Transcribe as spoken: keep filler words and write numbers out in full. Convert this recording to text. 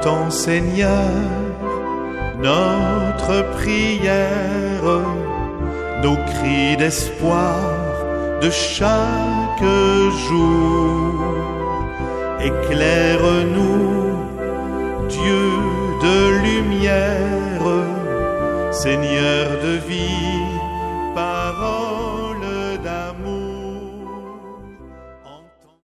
Entends, Seigneur, notre prière, nos cris d'espoir de chaque jour. Éclaire-nous, Dieu de lumière, Seigneur de vie, parole.